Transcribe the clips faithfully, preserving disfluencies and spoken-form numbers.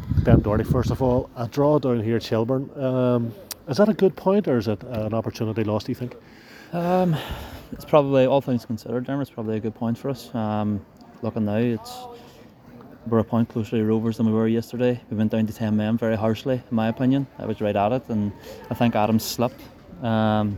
Ben Doherty, first of all, a draw down here at Shelburne. Um, is that a good point or is it an opportunity lost, do you think? Um, it's probably, all things considered, Dermot, it's probably a good point for us. Um, looking now, it's we're a point closer to Rovers than we were yesterday. We went down to ten men very harshly, in my opinion. I was right at it, and I think Adams slipped. Um,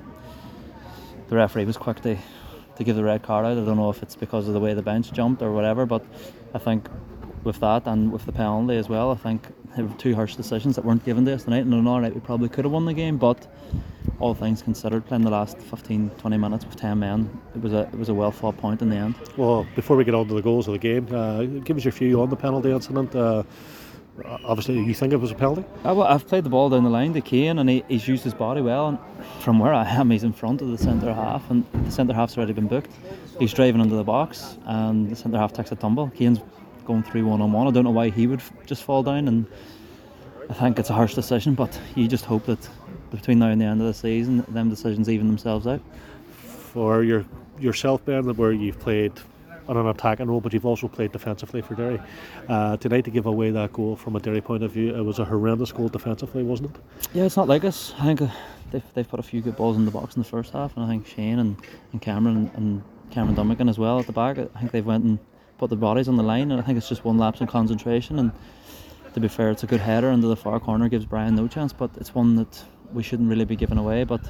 the referee was quick to, to give the red card out. I don't know if it's because of the way the bench jumped or whatever, but I think with that and with the penalty as well, I think there were two harsh decisions that weren't given to us tonight. And on all right, we probably could have won the game, but all things considered, playing the last fifteen to twenty minutes with ten men, it was a it was a well fought point in the end. Well, before we get on to the goals of the game, uh, give us your view on the penalty incident. Uh, obviously, you think it was a penalty? I, well, I've played the ball down the line to Kane, and he, he's used his body well. And from where I am, he's in front of the centre half, and the centre half's already been booked. He's driving into the box, and the centre half takes a tumble. Kane's going through one on one. I don't know why he would f- just fall down, and I think it's a harsh decision. But you just hope that between now and the end of the season, them decisions even themselves out. For your yourself, Ben, where you've played on an attacking role, but you've also played defensively for Derry. Uh, tonight, to give away that goal from a Derry point of view, it was a horrendous goal defensively, wasn't it? Yeah, it's not like us. I think uh, they've, they've put a few good balls in the box in the first half, and I think Shane and, and Cameron and Cameron Duncan as well at the back. I think they've went and put their bodies on the line, and I think it's just one lapse in concentration. And to be fair, it's a good header into the far corner, gives Brian no chance, but it's one that we shouldn't really be giving away. But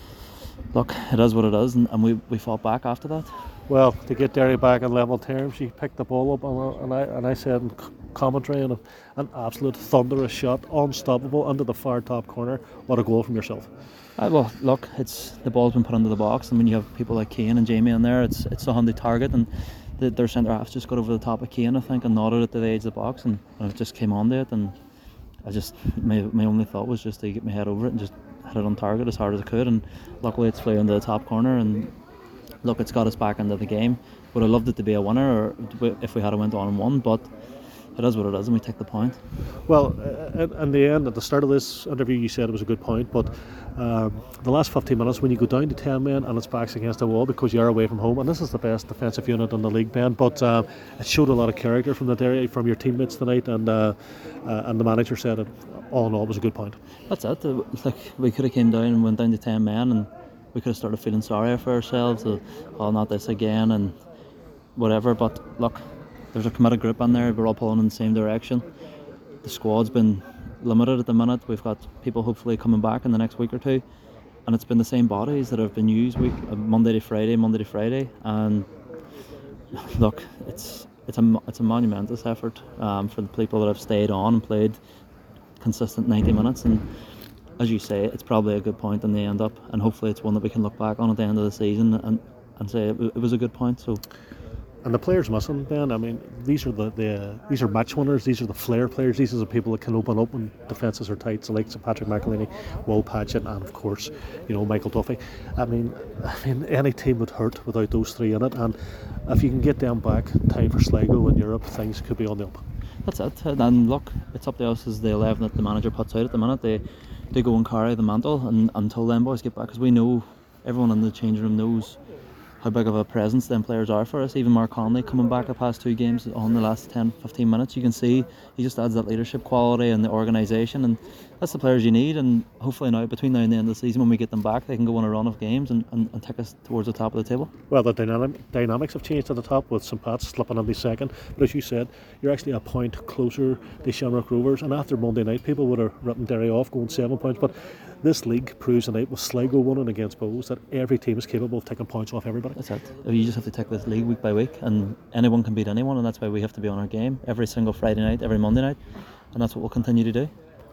look, it is what it is, and, and we, we fought back after that. Well, to get Derry back in level terms, she picked the ball up, and, and I and I said in commentary, and an absolute thunderous shot, unstoppable, into the far top corner. What a goal from yourself! Uh, well, look, it's the ball's been put into the box, and when you have people like Kane and Jamie in there, it's it's a handy target, and the, their centre half's just got over the top of Kane, I think, and nodded it to the edge of the box, and, and it just came onto it, and I just my my only thought was just to get my head over it and just hit it on target as hard as I could, and luckily it's flew into the top corner, and look, it's got us back into the game. Would have loved it to be a winner, or if we had went on and won, but it is what it is, and we take the point. Well, uh, in the end, at the start of this interview, you said it was a good point, but um, the last fifteen minutes, when you go down to ten men and it's backs against the wall because you are away from home, and this is the best defensive unit in the league, Ben, but uh, it showed a lot of character from the Derry, from your teammates tonight, and uh, uh, and the manager said it. All in all, it was a good point. That's it. Uh, Like we could have came down and went down to ten men, and we could have started feeling sorry for ourselves. Uh, oh, not this again, and whatever. But look, there's a committed group in there. We're all pulling in the same direction. The squad's been limited at the minute. We've got people hopefully coming back in the next week or two, and it's been the same bodies that have been used week uh, Monday to Friday, Monday to Friday. And look, it's it's a it's a monumentous effort um, for the people that have stayed on and played consistent ninety minutes. And as you say, it's probably a good point in the end up, and hopefully it's one that we can look back on at the end of the season and, and say it, it was a good point. So. And the players missing, Ben, I mean, these are the, the these are match winners, these are the flair players, these are the people that can open up when defences are tight, so like Sir Patrick McElhinney, Will Patchett, and of course, you know, Michael Duffy. I mean, I mean, any team would hurt without those three in it, and if you can get them back, time for Sligo in Europe, things could be on the up. That's it, and look, it's up to us as the eleven that the manager puts out at the minute. They, they go and carry the mantle, and until them boys get back, because we know, everyone in the changing room knows how big of a presence them players are for us. Even Mark Connolly coming back the past two games on the last ten to fifteen minutes, you can see he just adds that leadership quality and the organisation, and that's the players you need. And hopefully now, between now and the end of the season, when we get them back, they can go on a run of games and, and, and take us towards the top of the table. Well, the dynamic, dynamics have changed at the top with St Pat's slipping in the second, but as you said, you're actually a point closer to Shamrock Rovers, and after Monday night people would have written Derry off going seven points, but this league proves tonight with Sligo winning against Bohs that every team is capable of taking points off everybody. That's it. You just have to take this league week by week, and anyone can beat anyone, and that's why we have to be on our game every single Friday night, every Monday night, and that's what we'll continue to do.